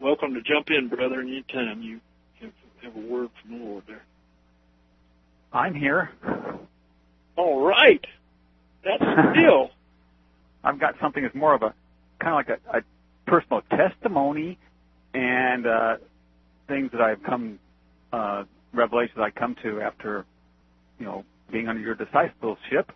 welcome to jump in, brother, anytime you have a word from the Lord there. I'm here. All right. That's the deal. I've got something that's more of a kind of like a personal testimony and things that I've come, revelations I come to after, being under your discipleship.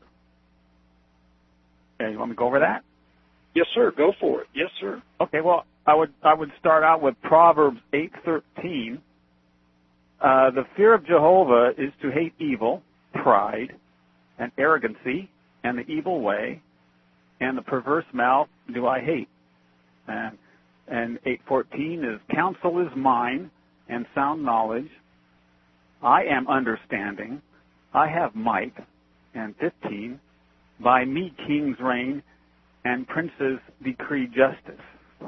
And you want me to go over that? Yes, sir. Go for it. Yes, sir. Okay. Well, I would start out with Proverbs 8:13. The fear of Jehovah is to hate evil, pride, and arrogancy, and the evil way, and the perverse mouth do I hate. And 8:14 is counsel is mine, and sound knowledge. I am understanding. I have might. And 15, by me kings reign, and princes decree justice.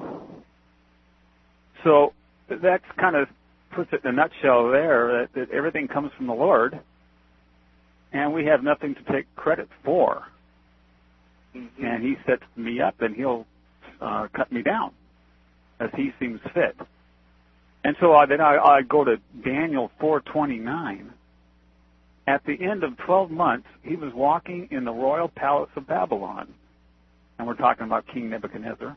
So that's kind of puts it in a nutshell there, that everything comes from the Lord, and we have nothing to take credit for. Mm-hmm. And He sets me up, and He'll cut me down as He seems fit. And so then I go to Daniel 4:29. At the end of 12 months, he was walking in the royal palace of Babylon. And we're talking about King Nebuchadnezzar.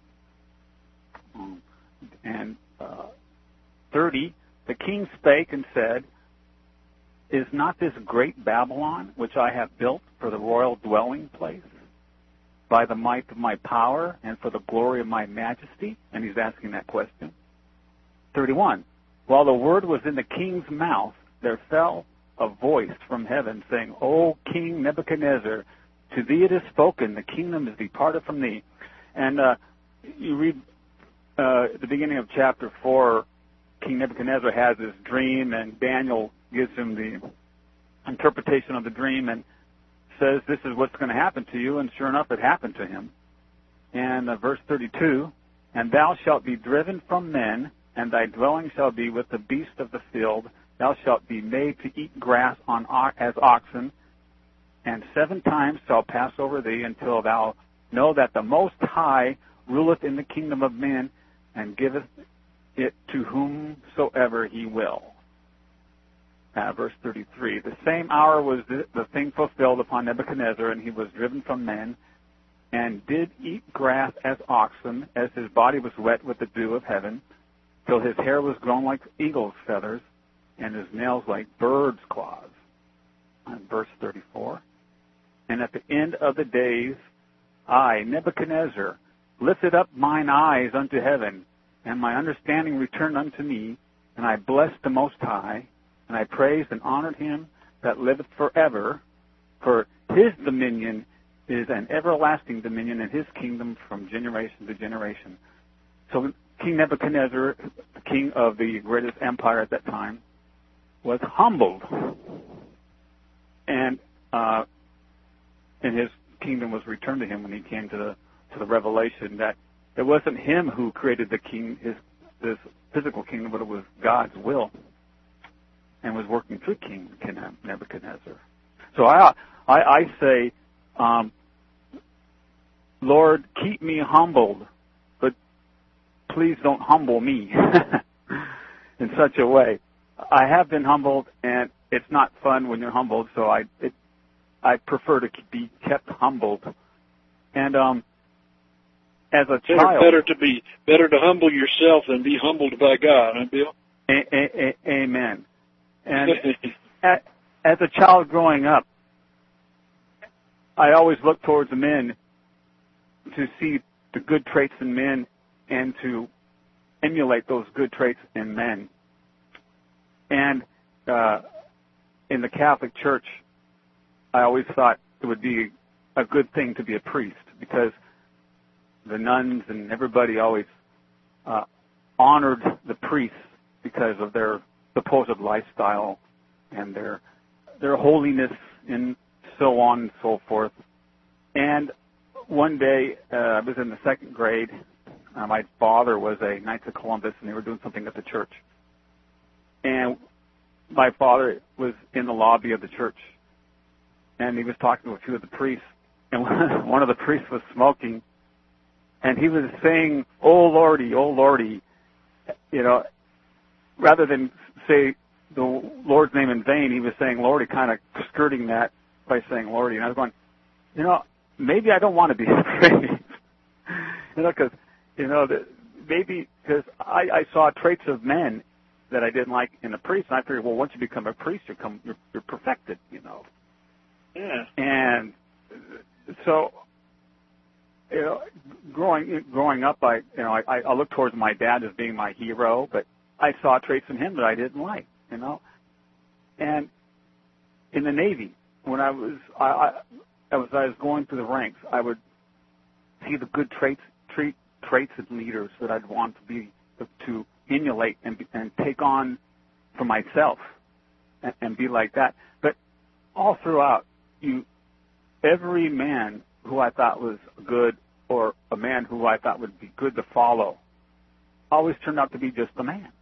And 30, the king spake and said, is not this great Babylon, which I have built for the royal dwelling place, by the might of my power and for the glory of my majesty? And he's asking that question. 31, while the word was in the king's mouth, there fell a voice from heaven saying, O King Nebuchadnezzar, to thee it is spoken, the kingdom is departed from thee. And you read at the beginning of chapter 4, King Nebuchadnezzar has this dream, and Daniel gives him the interpretation of the dream and says, this is what's going to happen to you, and sure enough, it happened to him. And verse 32, and thou shalt be driven from men, and thy dwelling shall be with the beasts of the field. Thou shalt be made to eat grass as oxen, and 7 times shall pass over thee, until thou know that the Most High ruleth in the kingdom of men, and giveth it to whomsoever he will. Verse 33, the same hour was the thing fulfilled upon Nebuchadnezzar, and he was driven from men, and did eat grass as oxen, as his body was wet with the dew of heaven, till his hair was grown like eagle's feathers, and his nails like birds' claws. And verse 34, and at the end of the days, I, Nebuchadnezzar, lifted up mine eyes unto heaven, and my understanding returned unto me, and I blessed the Most High, and I praised and honored him that liveth forever, for his dominion is an everlasting dominion, and his kingdom from generation to generation. So King Nebuchadnezzar, the king of the greatest empire at that time, was humbled, and his kingdom was returned to him when he came to the revelation that it wasn't him who created the king, this physical kingdom, but it was God's will, and was working through King Nebuchadnezzar. So I say, Lord, keep me humbled, but please don't humble me in such a way. I have been humbled, and it's not fun when you're humbled, so I prefer to be kept humbled. And as a child, better to humble yourself than be humbled by God, huh, Bill? Amen. And as a child growing up, I always looked towards the men to see the good traits in men and to emulate those good traits in men. And in the Catholic Church, I always thought it would be a good thing to be a priest, because the nuns and everybody always honored the priests because of their supposed lifestyle and their holiness and so on and so forth. And one day, I was in the 2nd grade. My father was a Knights of Columbus, and they were doing something at the church. And my father was in the lobby of the church, and he was talking to a few of the priests, and one of the priests was smoking, and he was saying, "Oh Lordy, rather than say the Lord's name in vain, he was saying Lordy, kind of skirting that by saying Lordy. And I was going, maybe I don't want to be afraid. Because, maybe because I saw traits of men that I didn't like in a priest, and I figured, well, once you become a priest, you're perfected, Yeah. And so, growing up, I looked towards my dad as being my hero, but I saw traits in him that I didn't like, And in the Navy, when I was going through the ranks, I would see the good traits in leaders that I'd want to emulate and take on for myself and be like that. But all throughout, every man who I thought was good or a man who I thought would be good to follow always turned out to be just a man,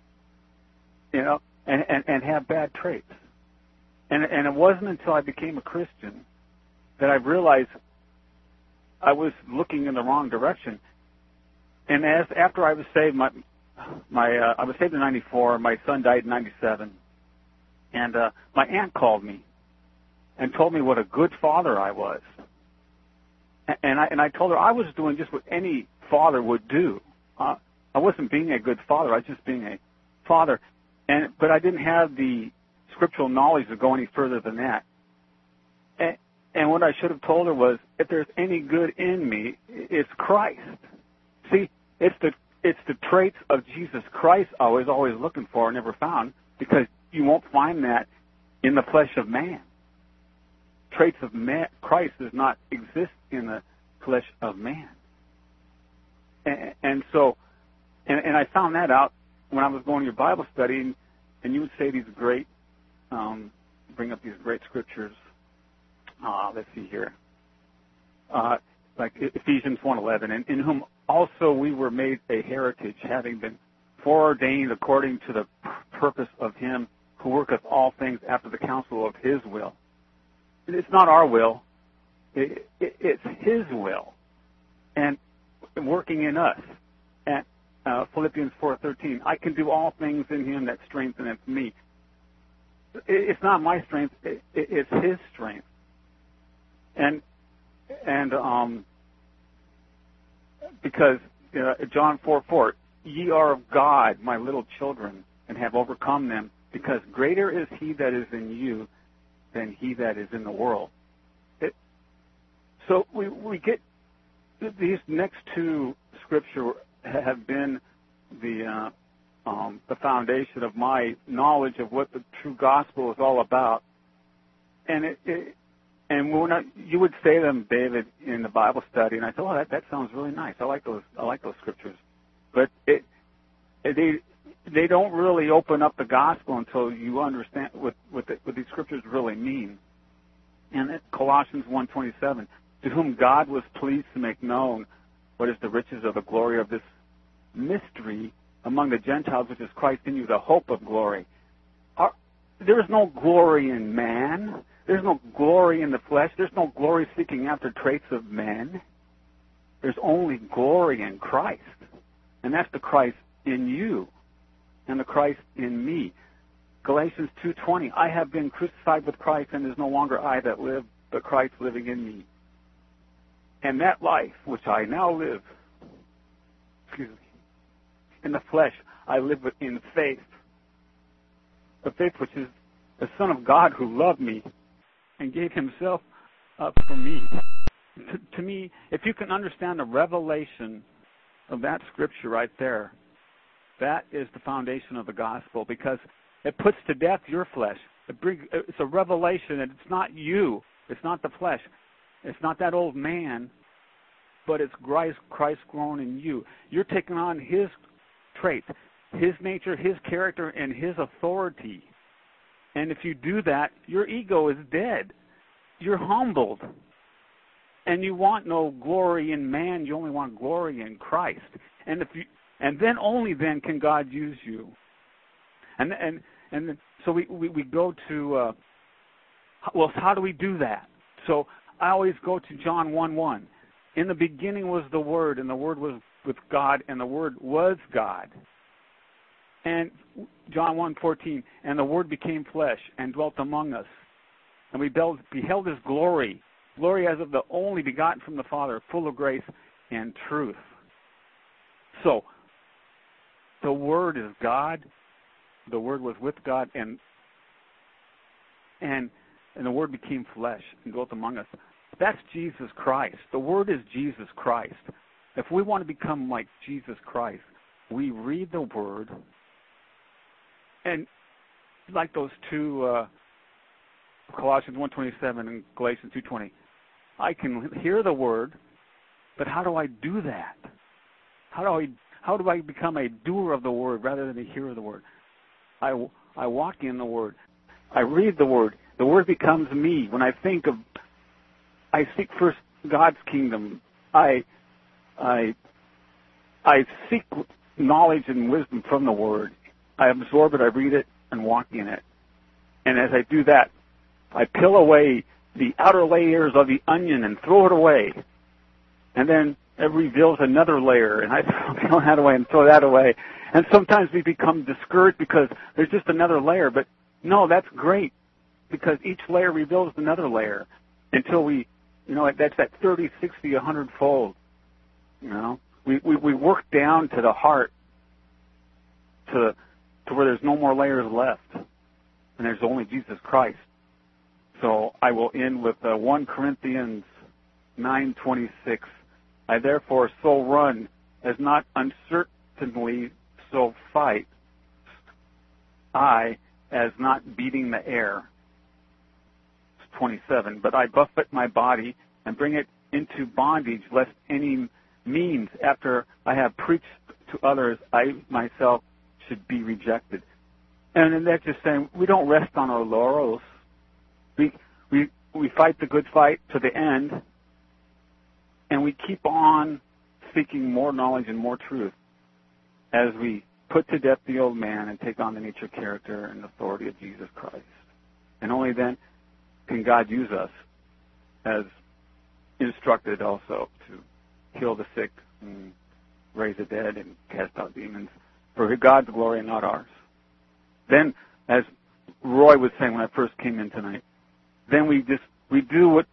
and have bad traits. And it wasn't until I became a Christian that I realized I was looking in the wrong direction. And after I was saved, I was saved in '94. My son died in '97, and my aunt called me and told me what a good father I was. And I told her I was doing just what any father would do. I wasn't being a good father. I was just being a father, but I didn't have the scriptural knowledge to go any further than that. And what I should have told her was, if there's any good in me, it's Christ. See, it's the traits of Jesus Christ I was always looking for and never found, because you won't find that in the flesh of man. Traits of man, Christ does not exist in the flesh of man. And so I found that out when I was going to your Bible study, and you would say these great, bring up these great scriptures. Let's see here. Like Ephesians 1:11, in whom also we were made a heritage, having been foreordained according to the purpose of him who worketh all things after the counsel of his will. It's not our will. It's his will. And working in us. And Philippians 4:13, I can do all things in him that strengtheneth me. It's not my strength. It's his strength. And because John 4:4, ye are of God, my little children, and have overcome them, because greater is he that is in you than he that is in the world. So we get these next two scripture have been the foundation of my knowledge of what the true gospel is all about, and you would say them, David, in the Bible study, and I thought, oh, that sounds really nice. I like those scriptures, but they don't really open up the gospel until you understand what these scriptures really mean. And Colossians 1:27, to whom God was pleased to make known what is the riches of the glory of this mystery among the Gentiles, which is Christ in you, the hope of glory. There is no glory in man. There's no glory in the flesh. There's no glory seeking after traits of men. There's only glory in Christ. And that's the Christ in you and the Christ in me. Galatians 2:20, I have been crucified with Christ, and it is no longer I that live, but Christ living in me. And that life which I now live, in the flesh, I live in faith. The faith which is the Son of God who loved me and gave himself up for me. To me, if you can understand the revelation of that scripture right there, that is the foundation of the gospel, because it puts to death your flesh. It's a revelation that it's not you. It's not the flesh. It's not that old man, but it's Christ grown in you. You're taking on his traits, his nature, his character, and his authority. And if you do that, your ego is dead. You're humbled. And you want no glory in man. You only want glory in Christ. And then only then can God use you. So we go to, well, how do we do that? So I always go to John 1:1. In the beginning was the Word, and the Word was with God, and the Word was God. And John 1:14, and the Word became flesh and dwelt among us. And we beheld his glory, glory as of the only begotten from the Father, full of grace and truth. So, the Word is God. The Word was with God, and the Word became flesh and dwelt among us. That's Jesus Christ. The Word is Jesus Christ. If we want to become like Jesus Christ, we read the Word, and like those two, Colossians 1:27 and Galatians 2:20, I can hear the Word, but how do I do that? How do I become a doer of the Word rather than a hearer of the Word? I walk in the Word. I read the Word. The Word becomes me. When I seek first God's kingdom. I seek knowledge and wisdom from the Word. I absorb it, I read it, and walk in it. And as I do that, I peel away the outer layers of the onion and throw it away. And then it reveals another layer, and I peel that away and throw that away. And sometimes we become discouraged because there's just another layer. But no, that's great, because each layer reveals another layer until we, that's that 30, 60, 100-fold. We work down to the heart, to where there's no more layers left, and there's only Jesus Christ. So I will end with 1 Corinthians 9:26. I therefore so run as not uncertainly so fight, I as not beating the air. 27. But I buffet my body and bring it into bondage, lest any means after I have preached to others, I myself should be rejected. And then that's just saying we don't rest on our laurels. We fight the good fight to the end, and we keep on seeking more knowledge and more truth as we put to death the old man and take on the nature, character, and authority of Jesus Christ. And only then can God use us as instructed also to heal the sick and raise the dead and cast out demons for God's glory and not ours. Then, as Roy was saying when I first came in tonight, then we do what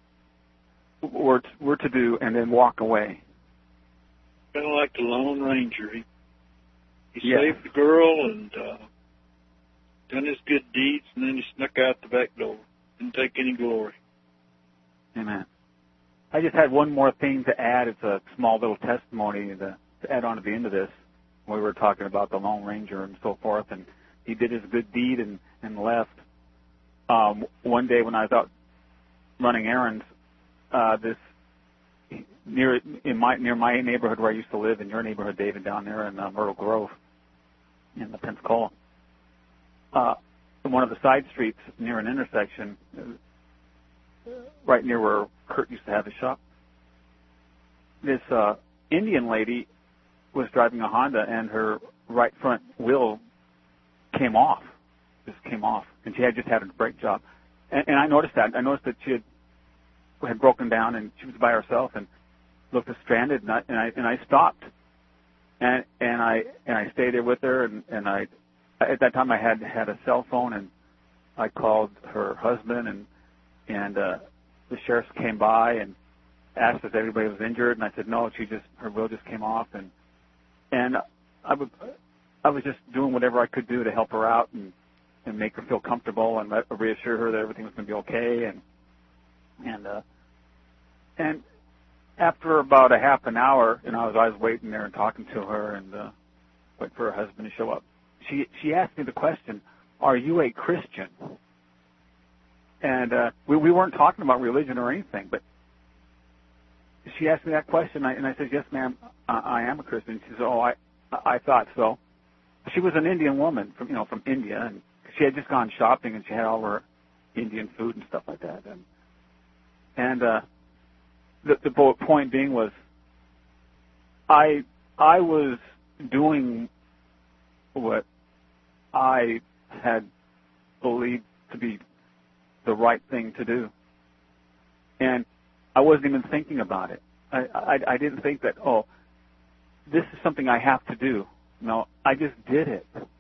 we're to do and then walk away. Kind of like the Lone Ranger. He Yes. saved the girl and done his good deeds, and then he snuck out the back door. Didn't take any glory. Amen. I just had one more thing to add. It's a small little testimony to add on to the end of this. We were talking about the Lone Ranger and so forth, and he did his good deed and left. One day when I was out running errands, near my neighborhood where I used to live, in your neighborhood, David, down there in Myrtle Grove, in the Pensacola, one of the side streets near an intersection, right near where Kurt used to have his shop, this Indian lady was driving a Honda, and her right front wheel came off, and she had just had a brake job. And I noticed that. I noticed that she had broken down, and she was by herself and looked stranded, and I stopped, and I stayed there with her, and I at that time I had a cell phone, and I called her husband, and the sheriffs came by and asked if everybody was injured, and I said no, her wheel just came off, and I was just doing whatever I could do to help her out and make her feel comfortable and reassure her that everything was going to be okay, and after about a half an hour, I was waiting there and talking to her and waiting for her husband to show up. She asked me the question, "Are you a Christian?" And we weren't talking about religion or anything, but she asked me that question, and I said, "Yes, ma'am, I am a Christian." She said, "Oh, I thought so." She was an Indian woman from India, and she had just gone shopping, and she had all her Indian food and stuff like that. And the point being was, I was doing what I had believed to be the right thing to do, and I wasn't even thinking about it. I didn't think that, oh, this is something I have to do. No, I just did it.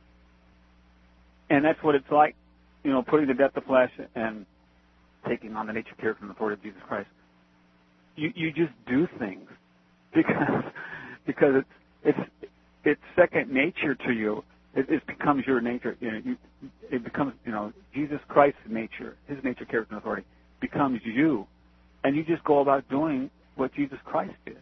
And that's what it's like, putting to death the flesh and taking on the nature, character, and authority of Jesus Christ. You just do things because it's second nature to you. It becomes your nature. It becomes Jesus Christ's nature, His nature, character, and authority becomes you, and you just go about doing what Jesus Christ did.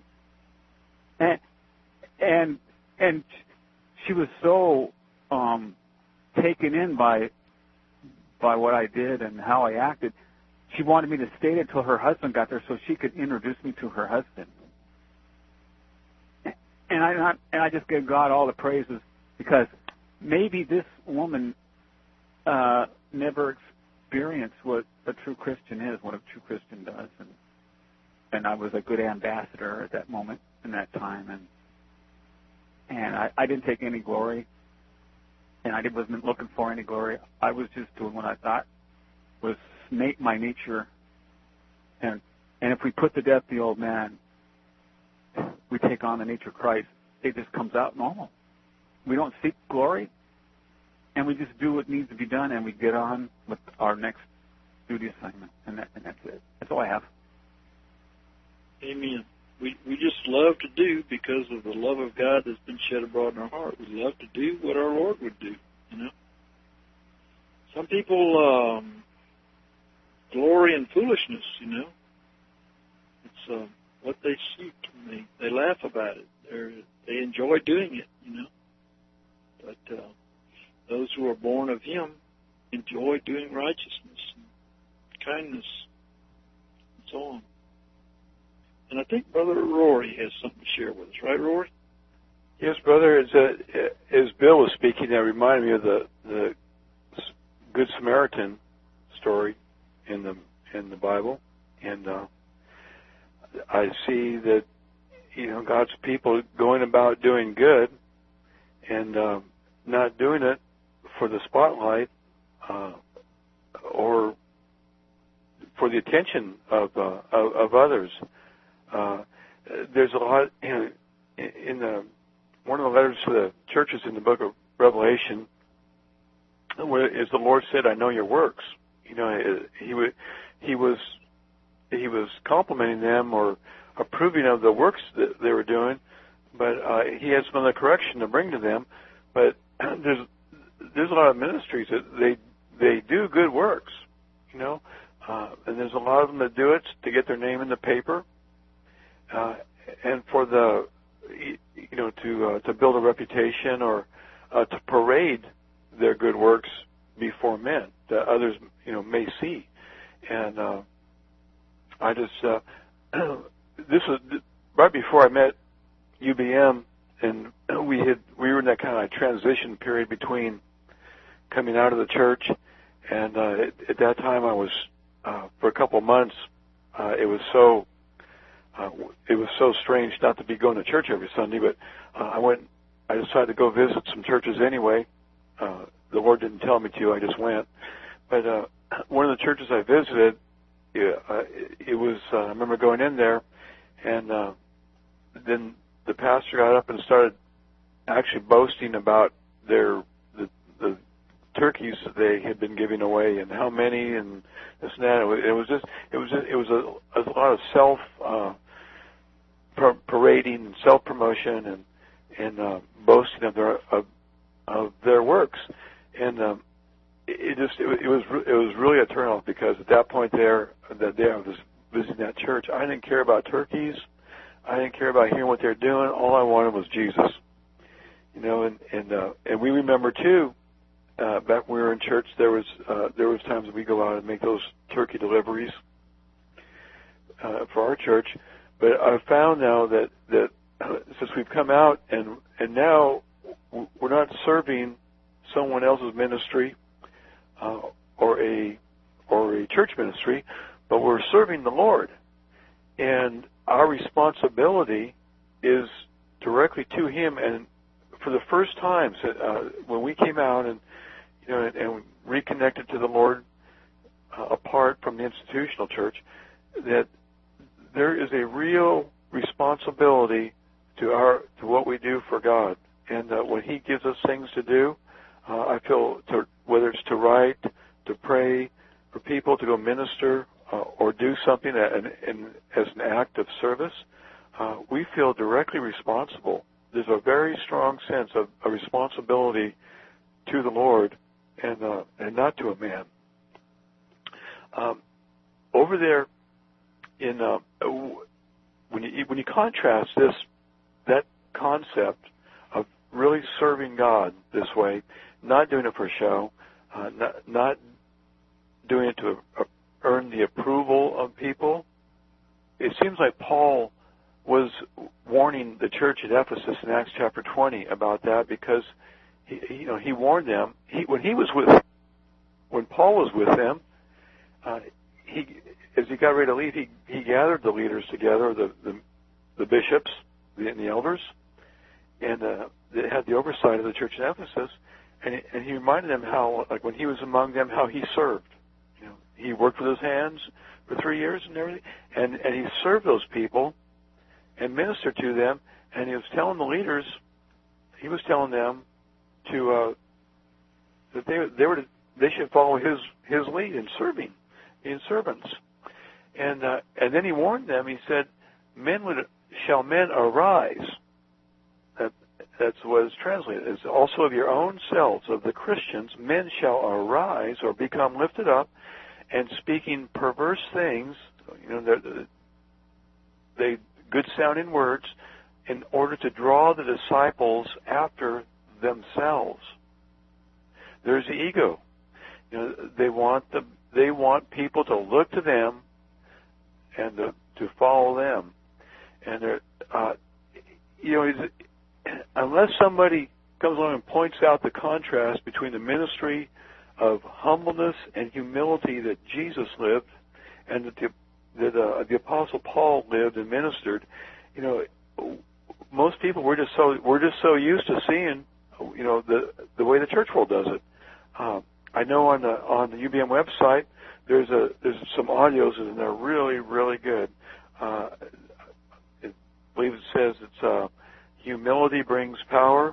And she was so taken in by what I did and how I acted. She wanted me to stay until her husband got there so she could introduce me to her husband. And I just give God all the praises because maybe this woman never experienced what a true Christian is, what a true Christian does. And I was a good ambassador at that moment, in that time. And I didn't take any glory, and I wasn't looking for any glory. I was just doing what I thought was my nature. And if we put to death the old man, we take on the nature of Christ. It just comes out normal. We don't seek glory, and we just do what needs to be done, and we get on with our next duty assignment. And that's it. That's all I have. Amen. We just love to do because of the love of God that's been shed abroad in our heart. We love to do what our Lord would do, Some people glory in foolishness, It's what they seek, and they laugh about it. They enjoy doing it, But those who are born of Him enjoy doing righteousness and kindness and so on. And I think Brother Rory has something to share with us, right, Rory? Yes, brother. As Bill was speaking, that reminded me of the Good Samaritan story in the Bible, and I see that God's people going about doing good and not doing it for the spotlight or for the attention of others. There's a lot in one of the letters to the churches in the book of Revelation, where as the Lord said, "I know your works." He was complimenting them or approving of the works that they were doing, but he had some other correction to bring to them. But there's a lot of ministries that they do good works, and there's a lot of them that do it to get their name in the paper, and for to build a reputation or to parade their good works before men that others may see. And I just this was right before I met UBM, and we were in that kind of transition period between coming out of the church, and at that time I was for a couple of months. It was so strange not to be going to church every Sunday, but I decided to go visit some churches anyway. The Lord didn't tell me to. I just went. But one of the churches I visited, it was. I remember going in there, and then the pastor got up and started actually boasting about the turkeys that they had been giving away and how many and this and that. It was a lot of self parading and self promotion and boasting of their works, and it was really a turnoff, because at that point that day I was visiting that church. I didn't care about turkeys. I didn't care about hearing what they're doing. All I wanted was Jesus. And we remember too, back when we were in church, there was times we go out and make those turkey deliveries for our church. But I've found now that since we've come out and now we're not serving someone else's ministry or a church ministry, but we're serving the Lord, and our responsibility is directly to Him. And for the first time, when we came out and reconnected to the Lord apart from the institutional church, that there is a real responsibility to what we do for God, and when He gives us things to do, I feel to whether it's to write, to pray for people, to go minister, or do something as an act of service, we feel directly responsible. There's a very strong sense of a responsibility to the Lord and not to a man. Over there, when you contrast that concept of really serving God this way, not doing it for show, not doing it to earn the approval of people, it seems like Paul was warning the church at Ephesus in Acts chapter 20 about that, because he warned them. When Paul was with them, as he got ready to leave, he gathered the leaders together, the bishops and the elders, and they had the oversight of the church in Ephesus, and he reminded them how, like when he was among them, how he served. He worked with his hands for 3 years and everything, and he served those people and ministered to them, and he was telling the leaders, he was telling them that they should follow his lead in serving, in servants. And then he warned them. He said, "Shall men arise?" That's what is translated. It's also of your own selves, of the Christians, men shall arise or become lifted up, and speaking perverse things, they good sounding words, in order to draw the disciples after themselves. There's the ego. They want people to look to them and to follow them. And unless somebody comes along and points out the contrast between the ministry of humbleness and humility that Jesus lived and that the Apostle Paul lived and ministered, most people we're just so used to seeing, the way the church world does it. I know on the UBM website there's some audios and they're really, really good. I believe it says it's humility brings power,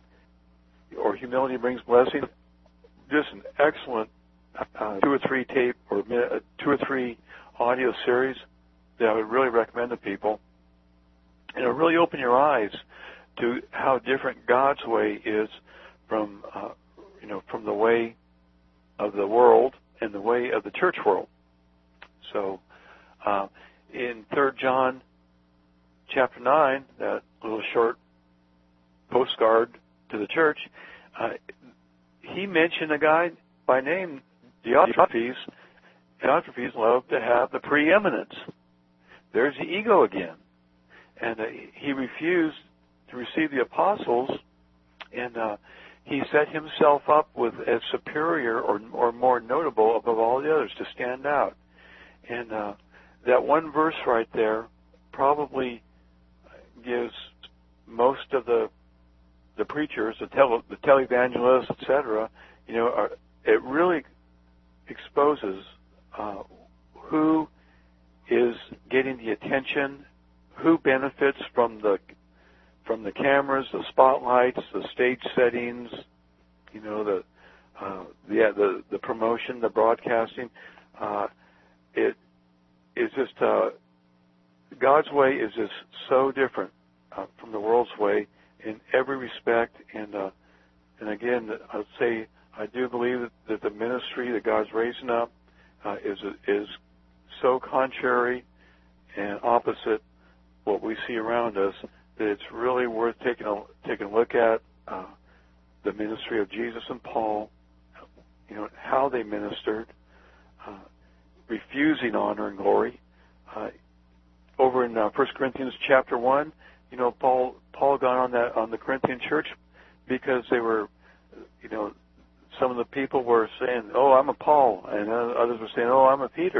or humility brings blessing. Just an excellent 2 or 3 tape or 2 or 3 audio series that I would really recommend to people. And it'll really open your eyes to how different God's way is from the way of the world and the way of the church world. So, in 3 John chapter 9, that little short postcard to the church, he mentioned a guy by name, Diotrephes. Diotrephes loved to have the preeminence. There's the ego again. And he refused to receive the apostles, and he set himself up as superior or more notable above all the others, to stand out. And that one verse right there probably gives most of the preachers, the televangelists, etc., it really exposes who is getting the attention, who benefits from the cameras, the spotlights, the stage settings, the promotion, the broadcasting. It is just God's way is just so different from the world's way in every respect. And again, I would say I do believe that the ministry that God's raising up is so contrary and opposite what we see around us that it's really worth taking a look at the ministry of Jesus and Paul, how they ministered, refusing honor and glory. Over in 1 Corinthians chapter 1, Paul got on the Corinthian church because they were, some of the people were saying, "Oh, I'm a Paul," and others were saying, "Oh, I'm a Peter."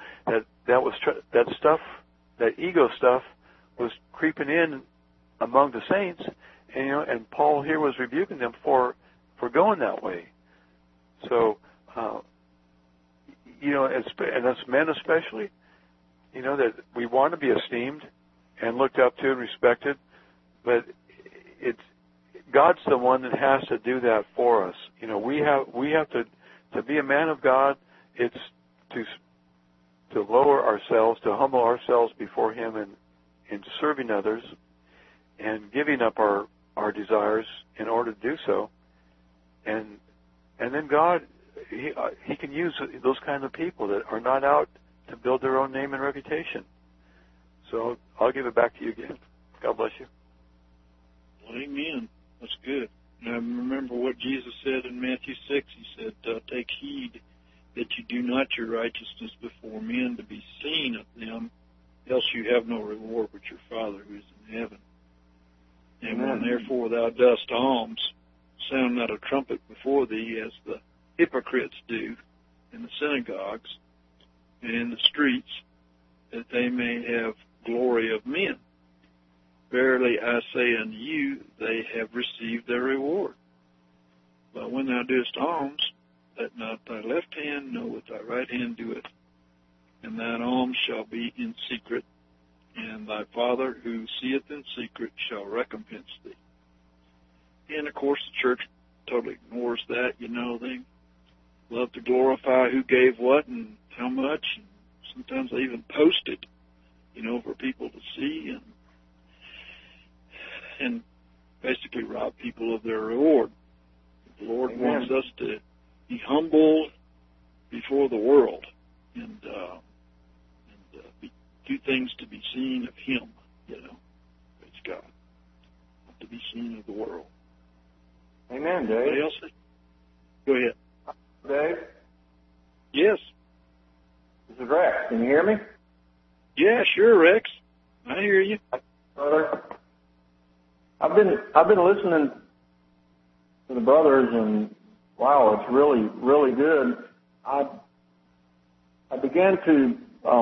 That stuff, that ego stuff, was creeping in among the saints, and Paul here was rebuking them for going that way. So, and us men especially, that we want to be esteemed and looked up to and respected, but God's the one that has to do that for us. You know, we have to be a man of God. It's to lower ourselves, to humble ourselves before Him in serving others and giving up our desires in order to do so. And then God, He can use those kinds of people that are not out to build their own name and reputation. So I'll give it back to you again. God bless you. Amen. That's good. And I remember what Jesus said in Matthew 6. He said, take heed that you do not your righteousness before men to be seen of them, else you have no reward with your Father who is in heaven. And when therefore thou dost alms, sound not a trumpet before thee, as the hypocrites do in the synagogues and in the streets, that they may have glory of men. Verily I say unto you, they have received their reward. But when thou doest alms, let not thy left hand know what thy right hand doeth, and thine alms shall be in secret, and thy Father who seeth in secret shall recompense thee. And of course the church totally ignores that. You know, they love to glorify who gave what and how much, and sometimes they even post it, you know, for people to see, and basically rob people of their reward. The Lord wants us to be humble before the world and do things to be seen of Him, you know. Praise God. Not to be seen of the world. Amen, Dave. Anybody else? Go ahead. Dave? Yes. This is Rex. Can you hear me? Yeah, sure, Rex. I hear you. Brother, I've been listening to the brothers, and wow, it's really, really good. I began to,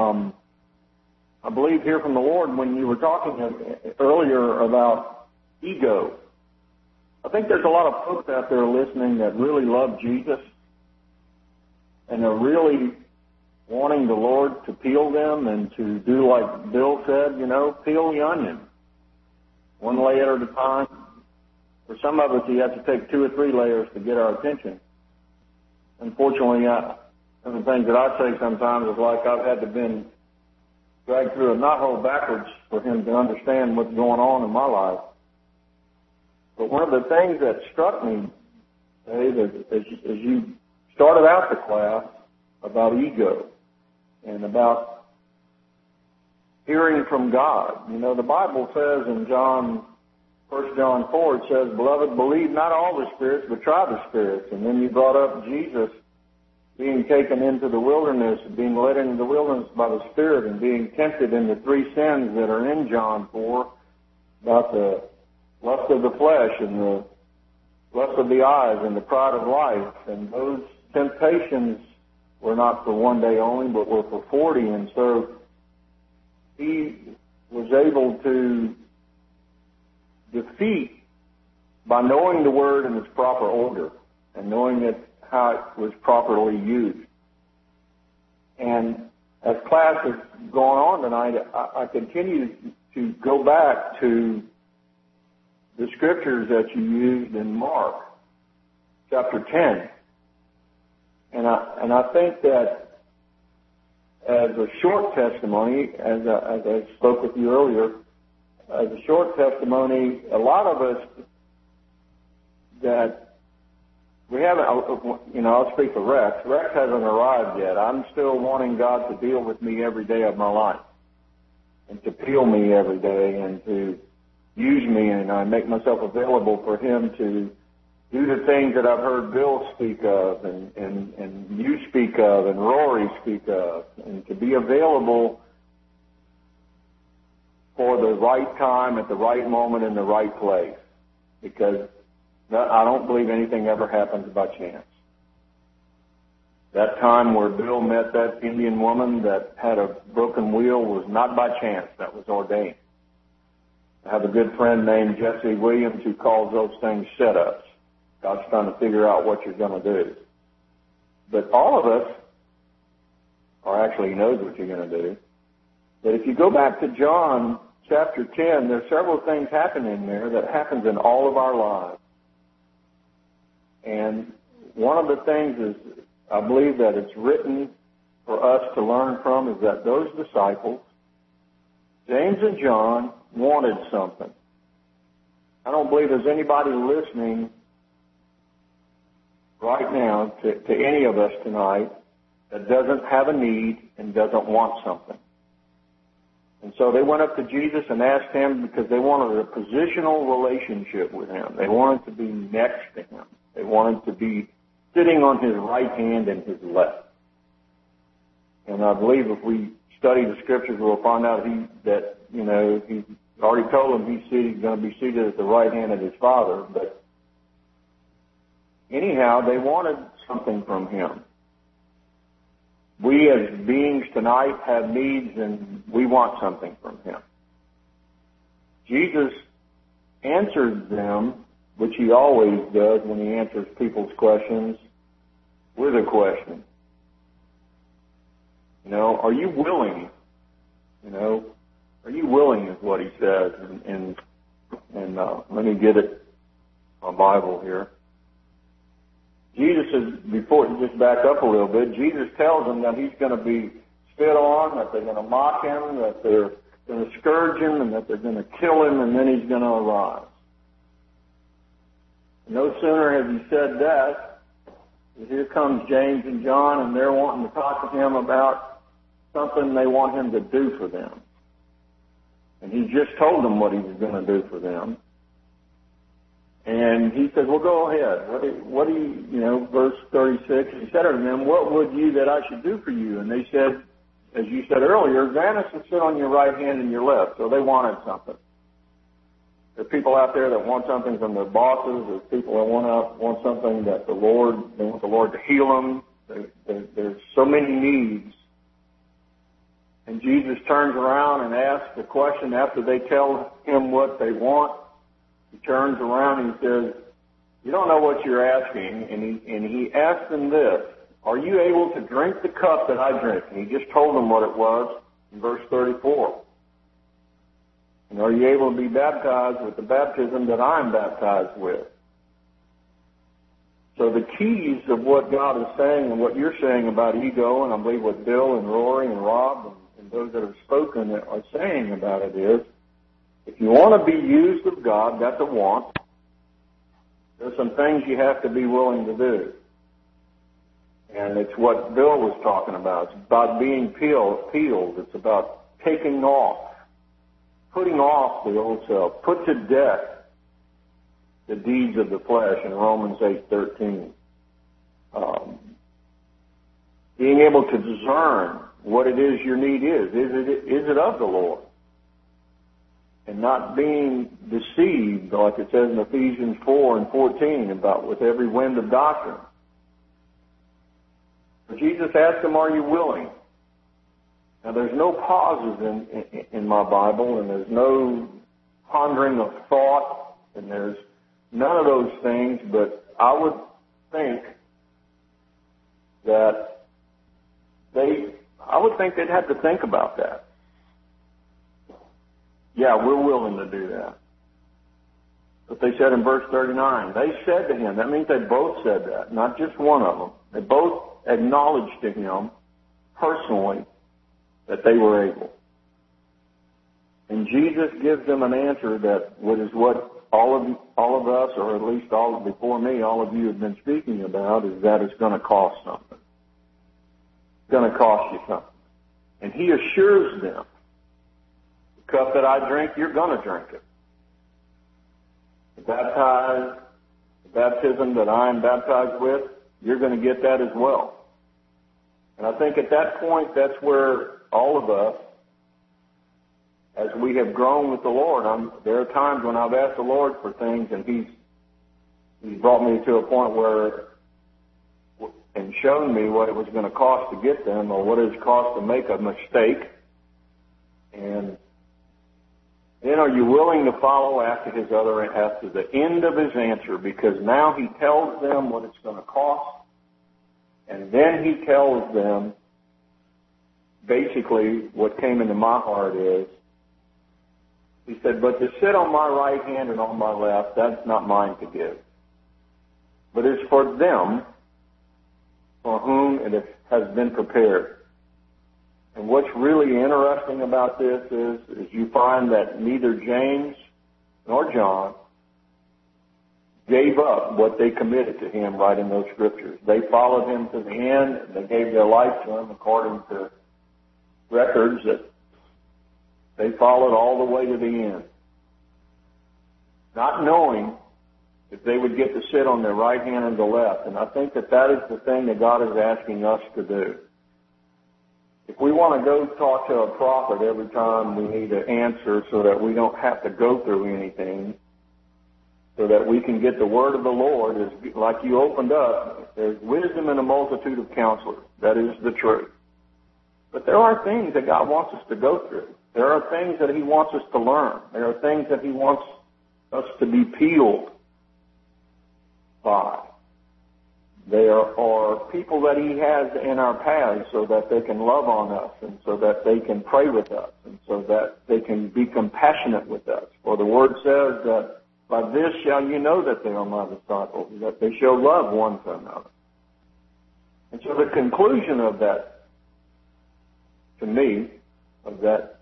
I believe, hear from the Lord when you were talking earlier about ego. I think there's a lot of folks out there listening that really love Jesus, and are really wanting the Lord to peel them and to do like Bill said, you know, peel the onion, one layer at a time. For some of us, you have to take 2 or 3 layers to get our attention. Unfortunately, one of the things that I say sometimes is like I've had to been dragged through a knothole backwards for Him to understand what's going on in my life. But one of the things that struck me, Dave, as you started out the class about ego and about hearing from God. You know, the Bible says in 1 John 4, it says, Beloved, believe not all the spirits, but try the spirits. And then you brought up Jesus being taken into the wilderness, being led into the wilderness by the Spirit, and being tempted in the 3 sins that are in John 4, about the lust of the flesh and the lust of the eyes and the pride of life. And those temptations were not for one day only, but were for 40. And so He was able to defeat by knowing the Word in its proper order and knowing it how it was properly used. And as class has gone on tonight, I continue to go back to the scriptures that you used in Mark chapter 10. And I think that as a short testimony, as I spoke with you earlier, as a short testimony, a lot of us that we haven't, you know, I'll speak for Rex. Rex hasn't arrived yet. I'm still wanting God to deal with me every day of my life and to peel me every day and to use me, and I make myself available for Him to do the things that I've heard Bill speak of and you speak of and Rory speak of, and to be available for the right time at the right moment in the right place, because I don't believe anything ever happens by chance. That time where Bill met that Indian woman that had a broken wheel was not by chance. That was ordained. I have a good friend named Jesse Williams who calls those things setups. God's trying to figure out what you're going to do. But all of us, or actually He knows what you're going to do. But if you go back to John chapter 10, there's several things happening there that happens in all of our lives. And one of the things is, I believe that it's written for us to learn from is that those disciples, James and John, wanted something. I don't believe there's anybody listening right now to any of us tonight that doesn't have a need and doesn't want something. And so they went up to Jesus and asked him because they wanted a positional relationship with him. They wanted to be next to him. They wanted to be sitting on his right hand and his left. And I believe if we study the scriptures, we'll find out he already told them he's going to be seated at the right hand of his Father. But anyhow, they wanted something from him. We as beings tonight have needs and we want something from him. Jesus answered them, which he always does when he answers people's questions, with a question. Are you willing? Are you willing is what he says. And let me get it, my Bible here. Jesus is, before, just back up a little bit, Jesus tells them that he's going to be spit on, that they're going to mock him, that they're going to scourge him, and that they're going to kill him, and then he's going to arise. No sooner has he said that, here comes James and John, and they're wanting to talk to him about something they want him to do for them. And he just told them what he was going to do for them. And he said, well, go ahead. What do you, verse 36, he said to them, what would you that I should do for you? And they said, as you said earlier, grant us to sit on your right hand and your left. So they wanted something. There are people out there that want something from their bosses. There's people that want something that they want the Lord to heal them. There's so many needs. And Jesus turns around and asks the question after they tell him what they want. He turns around and he says, you don't know what you're asking. And he asked them this, are you able to drink the cup that I drink? And he just told them what it was in verse 34. And are you able to be baptized with the baptism that I'm baptized with? So the keys of what God is saying and what you're saying about ego, and I believe what Bill and Rory and Rob and those that have spoken are saying about it is, if you want to be used of God, that's a want. There's some things you have to be willing to do. And it's what Bill was talking about. It's about being peeled. It's about taking off, putting off the old self, put to death the deeds of the flesh in Romans 8:13. Being able to discern what it is your need is. Is it of the Lord? And not being deceived, like it says in Ephesians 4:14, about with every wind of doctrine. But Jesus asked them, are you willing? Now there's no pauses in my Bible, and there's no pondering of thought, and there's none of those things, but I would think that they'd have to think about that. Yeah, we're willing to do that. But they said in verse 39, they said to him, that means they both said that, not just one of them. They both acknowledged to him personally that they were able. And Jesus gives them an answer that is what all of us, or at least all before me, all of you have been speaking about, is that it's going to cost something. It's going to cost you something. And he assures them, the cup that I drink, you're going to drink it. The baptism that I am baptized with, you're going to get that as well. And I think at that point, that's where all of us, as we have grown with the Lord, there are times when I've asked the Lord for things, and He's brought me to a point where, and shown me what it was going to cost to get them, or what it cost to make a mistake. And then are you willing to follow after the end of his answer? Because now he tells them what it's going to cost, and then he tells them basically what came into my heart is, he said, but to sit on my right hand and on my left, that's not mine to give. but is for them for whom it has been prepared. And what's really interesting about this is you find that neither James nor John gave up what they committed to him right in those scriptures. They followed him to the end. They gave their life to him according to records that they followed all the way to the end, not knowing if they would get to sit on their right hand or the left. And I think that that is the thing that God is asking us to do. If we want to go talk to a prophet every time we need an answer so that we don't have to go through anything, so that we can get the word of the Lord, is like you opened up, there's wisdom in a multitude of counselors. That is the truth. But there are things that God wants us to go through. There are things that He wants us to learn. There are things that He wants us to be peeled by. There are people that He has in our paths so that they can love on us and so that they can pray with us and so that they can be compassionate with us. For the Word says that by this shall you know that they are my disciples, that they shall love one to another. And so the conclusion of that, to me, of that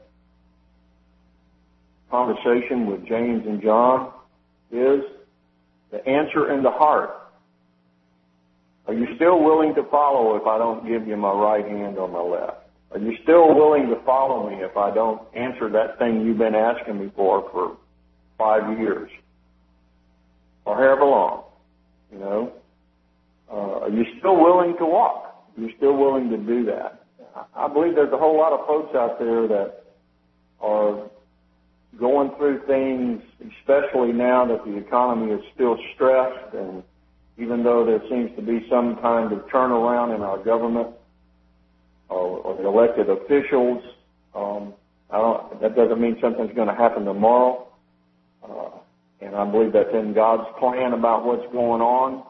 conversation with James and John is the answer in the heart. Are you still willing to follow if I don't give you my right hand or my left? Are you still willing to follow me if I don't answer that thing you've been asking me for 5 years? Or however long, you know? Are you still willing to walk? Are you still willing to do that? I believe there's a whole lot of folks out there that are going through things, especially now that the economy is still stressed, and even though there seems to be some kind of turnaround in our government or the elected officials, that doesn't mean something's going to happen tomorrow. And I believe that's in God's plan about what's going on.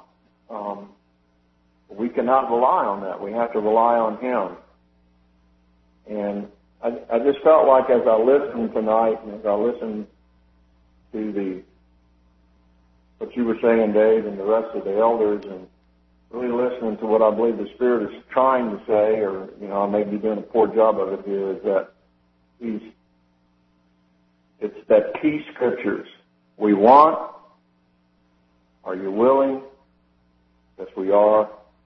We cannot rely on that. We have to rely on Him. And I just felt like as I listened tonight and as I listened to what you were saying, Dave, and the rest of the elders, and really listening to what I believe the Spirit is trying to say, or, I may be doing a poor job of it here, is that it's that key scriptures. We want. Are you willing? Yes, we are.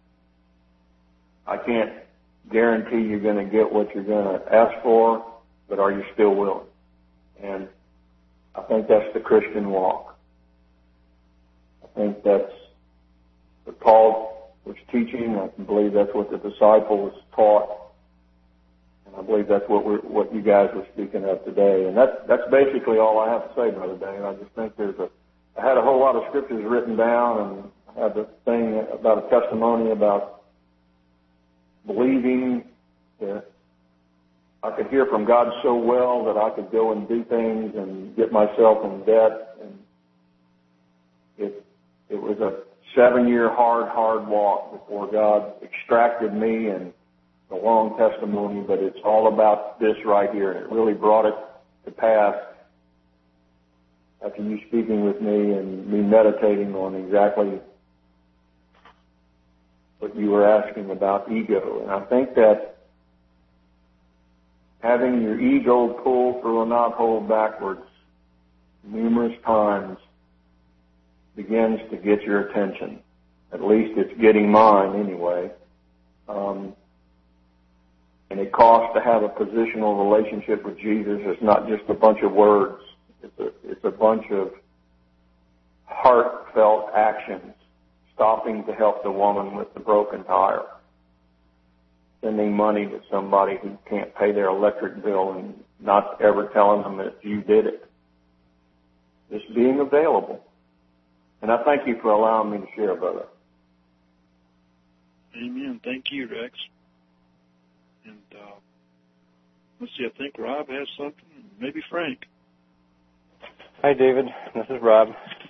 I can't guarantee you're going to get what you're going to ask for, but are you still willing? And I think that's the Christian walk. I think that's what Paul was teaching. I believe that's what the disciples taught. And I believe that's what you guys were speaking of today. And that's basically all I have to say, Brother Dave. I just think I had a whole lot of scriptures written down, and I had the thing about a testimony about believing that I could hear from God so well that I could go and do things and get myself in debt. And it was a 7-year hard walk before God extracted me, and a long testimony, but it's all about this right here. And it really brought it to pass after you speaking with me and me meditating on exactly what you were asking about ego. And I think that having your ego pull through a knothole backwards numerous times begins to get your attention. At least it's getting mine anyway. And it costs to have a positional relationship with Jesus. It's not just a bunch of words. It's a bunch of heartfelt actions. Stopping to help the woman with the broken tire. Sending money to somebody who can't pay their electric bill and not ever telling them that you did it. Just being available. And I thank you for allowing me to share, brother. Amen. Thank you, Rex. And let's see, I think Rob has something, maybe Frank. Hi, David. This is Rob.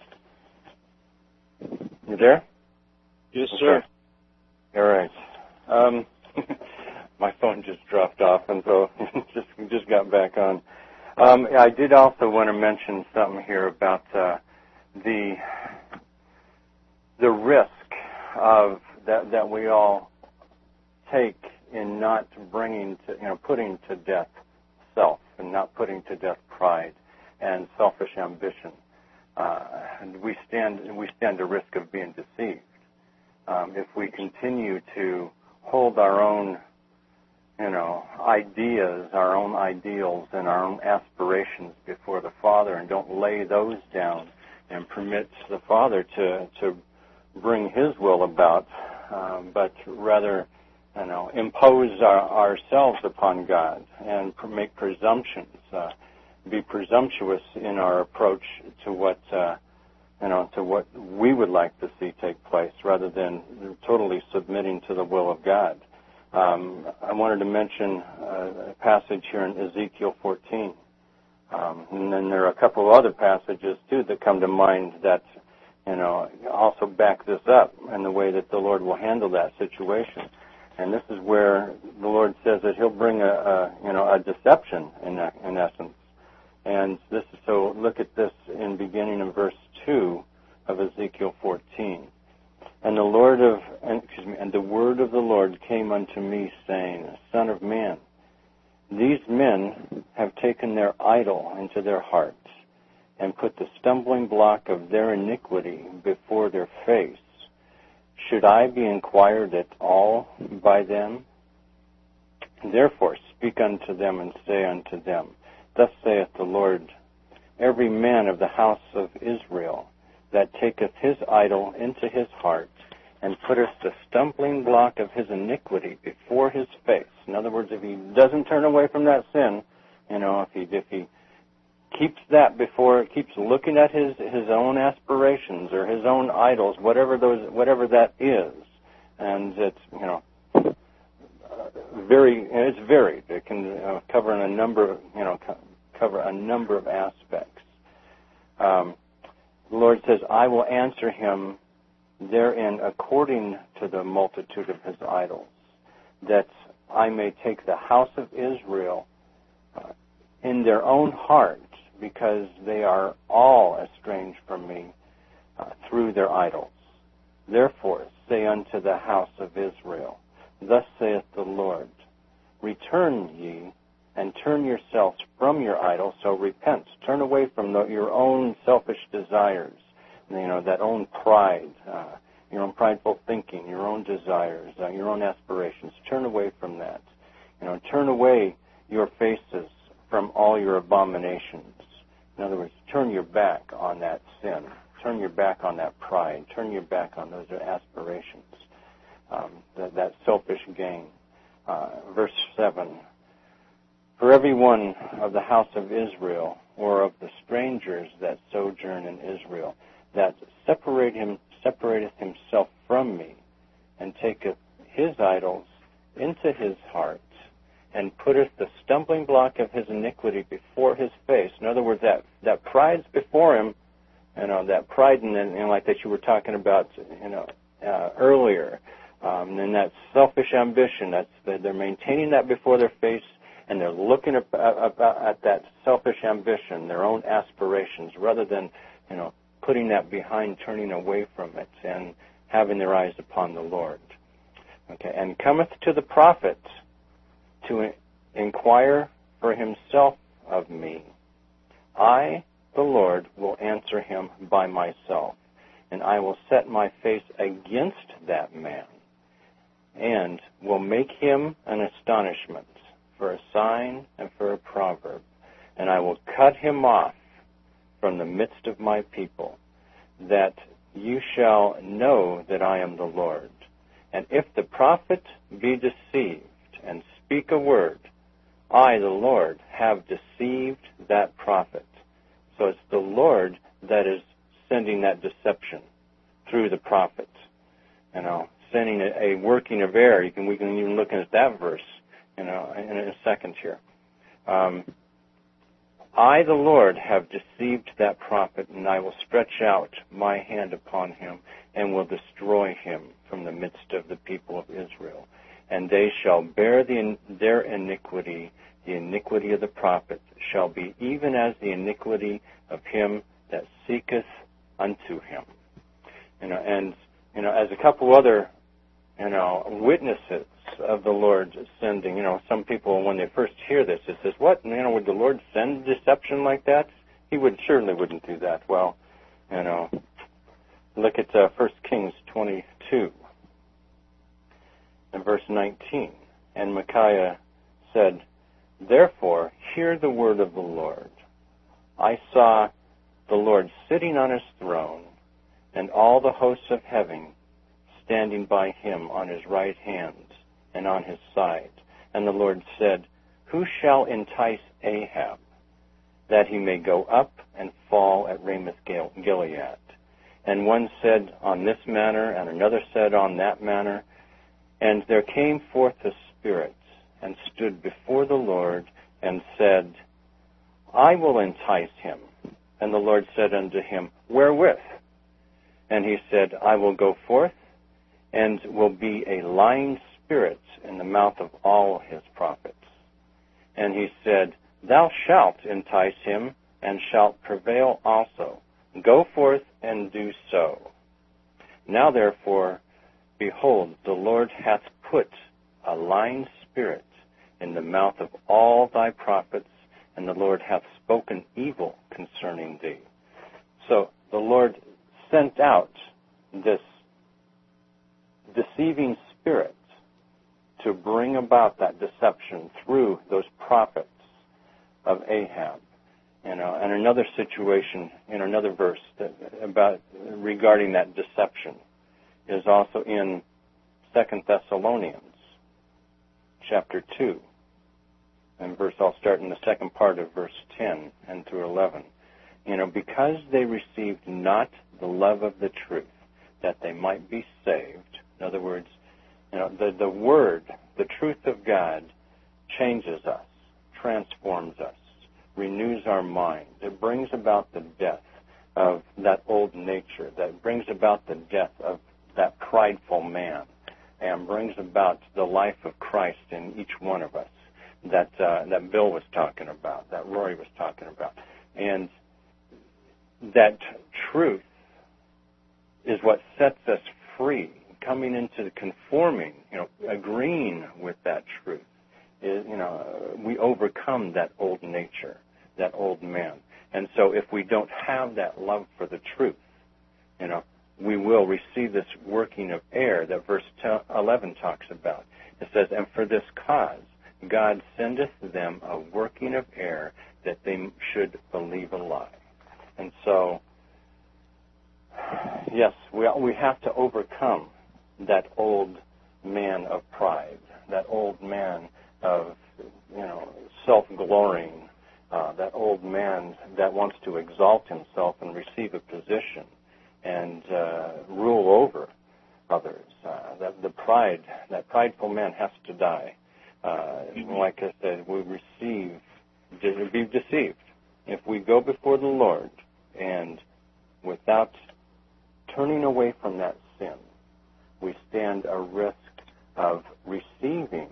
You there? Yes, sir. All right. My phone just dropped off, and so just got back on. I did also want to mention something here about the risk that we all take in not bringing to, putting to death self and not putting to death pride and selfish ambition. And we stand a risk of being deceived if we continue to hold our own, ideas, our own ideals, and our own aspirations before the Father, and don't lay those down and permit the Father to bring His will about, but rather, impose ourselves upon God and make presumptions, be presumptuous in our approach to what, to what we would like to see take place, rather than totally submitting to the will of God. I wanted to mention a passage here in Ezekiel 14. And then there are a couple of other passages, too, that come to mind that, also back this up in the way that the Lord will handle that situation. And this is where the Lord says that He'll bring a deception in essence. And this is, so look at this in beginning in verse 2 of Ezekiel 14. And the word of the Lord came unto me, saying, Son of man, these men have taken their idol into their hearts, and put the stumbling block of their iniquity before their face. Should I be inquired at all by them? Therefore speak unto them, and say unto them, Thus saith the Lord, Every man of the house of Israel that taketh his idol into his heart, and putteth the stumbling block of his iniquity before his face. In other words, if he doesn't turn away from that sin, if he keeps that keeps looking at his own aspirations or his own idols, whatever that is, and it's it's varied. It can cover a number of aspects. The Lord says, I will answer him therein according to the multitude of his idols, that I may take the house of Israel in their own heart, because they are all estranged from me through their idols. Therefore say unto the house of Israel, Thus saith the Lord, Return ye, and turn yourselves from your idols, so repent. Turn away from your own selfish desires, that own pride, your own prideful thinking, your own desires, your own aspirations. Turn away from that. Turn away your faces from all your abominations. In other words, turn your back on that sin. Turn your back on that pride. Turn your back on those aspirations, that selfish gain. Verse 7, For every one of the house of Israel, or of the strangers that sojourn in Israel, that separateth himself from me, and taketh his idols into his heart, and putteth the stumbling block of his iniquity before his face. In other words, that pride's before him, that pride and like that you were talking about, earlier, and that selfish ambition. They're maintaining that before their face, and they're looking at that selfish ambition, their own aspirations, rather than, putting that behind, turning away from it, and having their eyes upon the Lord. Okay, and cometh to the prophet to inquire for himself of me. I, the Lord, will answer him by myself, and I will set my face against that man, and will make him an astonishment, for a sign and for a proverb, and I will cut him off from the midst of my people, that you shall know that I am the Lord. And if the prophet be deceived and speak a word, I, the Lord, have deceived that prophet. So it's the Lord that is sending that deception through the prophet. Sending a working of error. We can even look at that verse, in a second here. I, the Lord, have deceived that prophet, and I will stretch out my hand upon him, and will destroy him from the midst of the people of Israel. And they shall bear their iniquity. The iniquity of the prophet shall be even as the iniquity of him that seeketh unto him. As a couple other witnesses of the Lord sending. Some people, when they first hear this, it says, what? Would the Lord send deception like that? He certainly wouldn't do that. Well, look at 1 Kings 22 and verse 19. And Micaiah said, therefore, hear the word of the Lord. I saw the Lord sitting on his throne, and all the hosts of heaven standing by him on his right hand and on his side. And the Lord said, who shall entice Ahab, that he may go up and fall at Ramoth Gilead? And one said on this manner, and another said on that manner. And there came forth the spirits, and stood before the Lord, and said, I will entice him. And the Lord said unto him, wherewith? And he said, I will go forth, and will be a lying spirit in the mouth of all his prophets. And he said, thou shalt entice him, and shalt prevail also. Go forth and do so. Now therefore, behold, the Lord hath put a lying spirit in the mouth of all thy prophets, and the Lord hath spoken evil concerning thee. So the Lord sent out this deceiving spirit to bring about that deception through those prophets of Ahab. And another situation in another verse about regarding that deception is also in 2 Thessalonians chapter 2. And I'll start in the second part of verse 10 and through 11. Because they received not the love of the truth, that they might be saved. In other words, the word, the truth of God, changes us, transforms us, renews our mind. It brings about the death of that old nature, that brings about the death of that prideful man, and brings about the life of Christ in each one of us that Bill was talking about, that Rory was talking about. And that truth is what sets us free, coming into conforming, agreeing with that truth. We overcome that old nature, that old man. And so if we don't have that love for the truth, we will receive this working of error that verse 11 talks about. It says, and for this cause God sendeth them a working of error, that they should believe a lie. And so, yes, we have to overcome that old man of pride, that old man of, self-glorying, that old man that wants to exalt himself and receive a position and rule over others. That prideful man has to die. Like I said, we be deceived. If we go before the Lord and without turning away from that sin, we stand a risk of receiving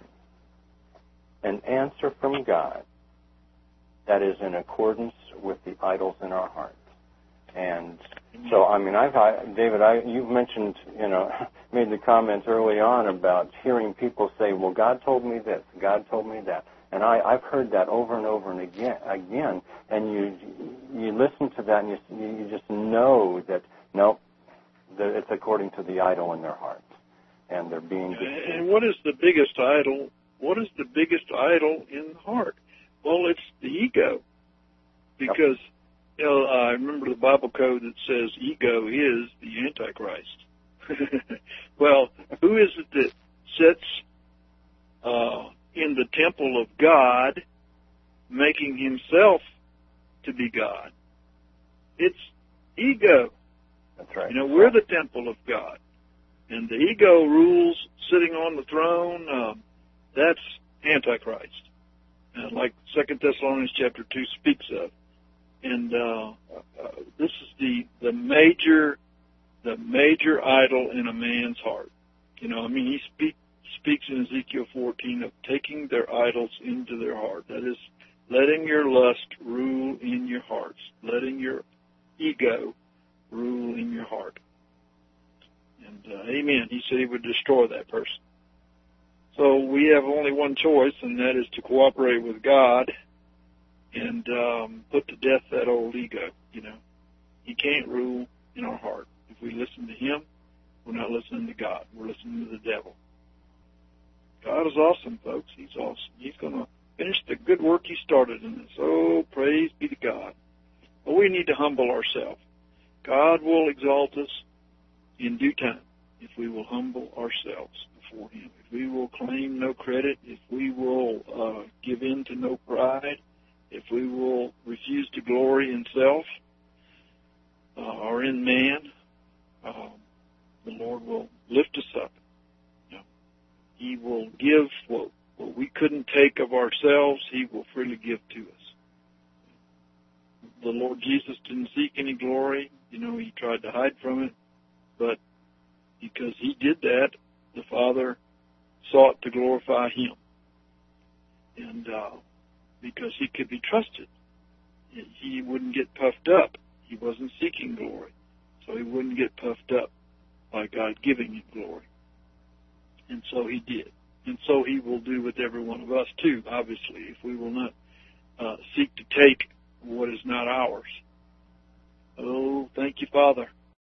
an answer from God that is in accordance with the idols in our heart. And so, David, you've mentioned, made the comments early on about hearing people say, well, God told me this, God told me that. And I've heard that over and over and again, and you listen to that and you just know that, no, that it's according to the idol in their heart. And they're being deceived. And what is the biggest idol? What is the biggest idol in the heart? Well, it's the ego. Because, I remember the Bible code that says ego is the Antichrist. Well, who is it that sits in the temple of God, making himself to be God? It's ego. That's right. We're the temple of God. And the ego rules sitting on the throne. That's Antichrist. Like 2 Thessalonians chapter 2 speaks of. And this is the major idol in a man's heart. He speaks in Ezekiel 14 of taking their idols into their heart. That is, letting your lust rule in your hearts, letting your ego rule in your heart. And amen, he said he would destroy that person. So we have only one choice, and that is to cooperate with God and put to death that old ego, you know. He can't rule in our heart. If we listen to him, we're not listening to God. We're listening to the devil. God is awesome, folks. He's awesome. He's going to finish the good work he started in us. Oh, praise be to God. But we need to humble ourselves. God will exalt us in due time if we will humble ourselves before him. If we will claim no credit, if we will give in to no pride, if we will refuse to glory in self or in man, the Lord will lift us up. You know, he will give what we couldn't take of ourselves, he will freely give to us. The Lord Jesus didn't seek any glory. You know, he tried to hide from it. But because he did that, the Father sought to glorify him. And because he could be trusted, he wouldn't get puffed up. He wasn't seeking glory. So he wouldn't get puffed up by God giving him glory. And so he did. And so he will do with every one of us too, obviously, if we will not seek to take what is not ours. Oh, thank you, Father.